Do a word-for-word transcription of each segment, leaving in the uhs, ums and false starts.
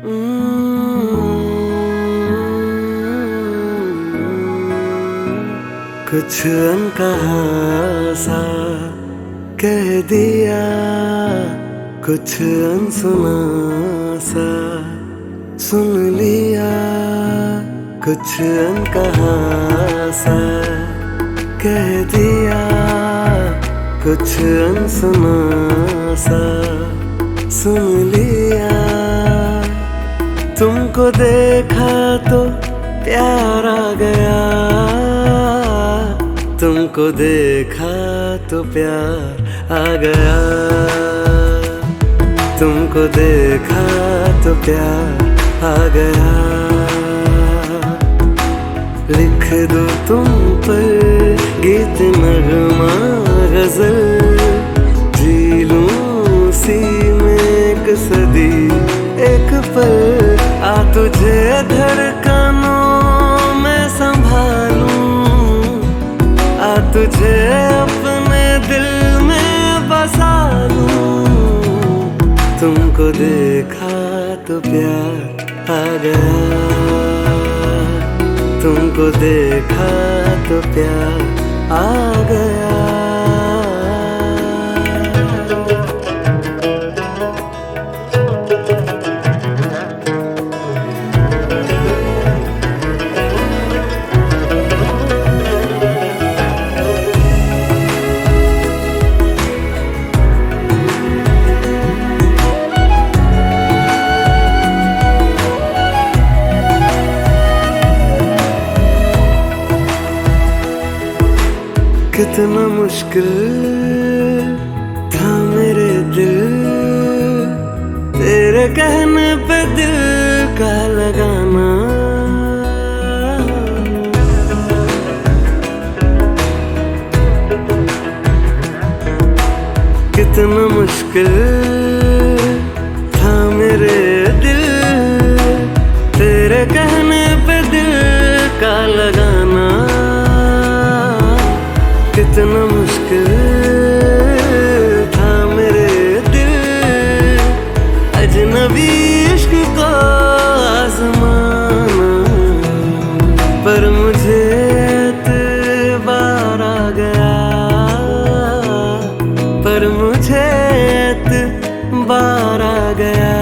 कुछ अनकहा सा कह दिया, कुछ अनसुना सा सुन लिया, कुछ अनकहा सा कह दिया, कुछ अनसुना सा सुन लिया। तुमको देखा तो प्यार आ गया, तुमको देखा तो प्यार आ गया, तुमको देखा तो प्यार आ गया। लिख दो तुम पर गीत नगमा गजल, जी लूं उसी में एक सदी एक पल। आ तुझे धड़कनों में संभालूं, आ तुझे अपने दिल में बसा लूं। तुमको देखा तो प्यार आ गया, तुमको देखा तो प्यार आ गया। कितना मुश्किल था मेरे दिल, तेरे कहने पे दिल का लगाना। कितना मुश्किल था मेरे दिल, तेरे कहने पे दिल का लगाना। कितना मुश्किल था मेरे दिल, अजनबी इश्क को आज़माना। पर मुझे एतबार आ गया, पर मुझे एतबार आ गया।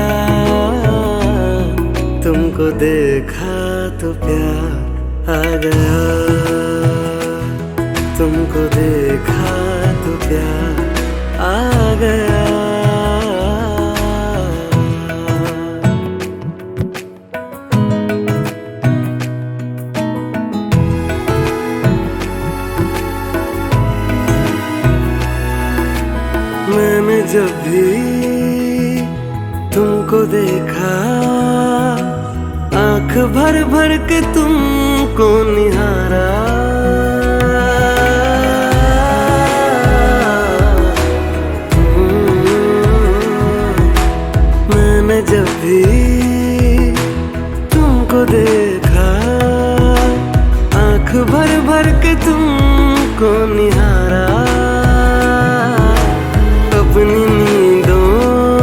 तुमको देखा तो प्यार आ गया, तुमको देखा तो प्यार आ गया। मैंने जब भी तुमको देखा, आंख भर भर के तुमको निहारा। जब भी तुमको देखा, आंख भर भर के तुमको निहारा। अपनी नींदों,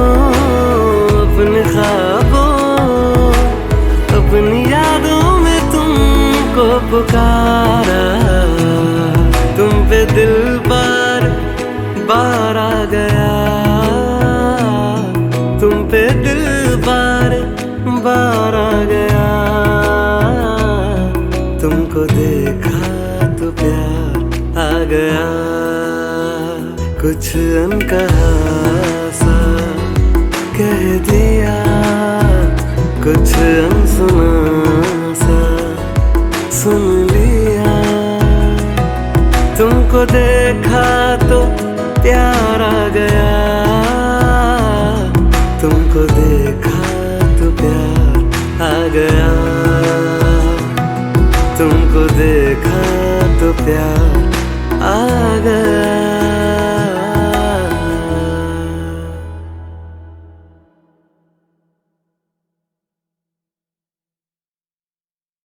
अपने ख्वाबों, अपनी यादों में तुमको पुकारा। तुम पे दिल बार बार आ गया, तुम पे दिल बार बार आ गया। तुमको देखा तो प्यार आ गया, कुछ अनकहा सा कह दिया, कुछ अनसुना सा सुन लिया। तुमको देखा तो प्यार आ गया, तुमको देखा तो प्यार आ गया, तुमको देखा तो प्यार आ गया।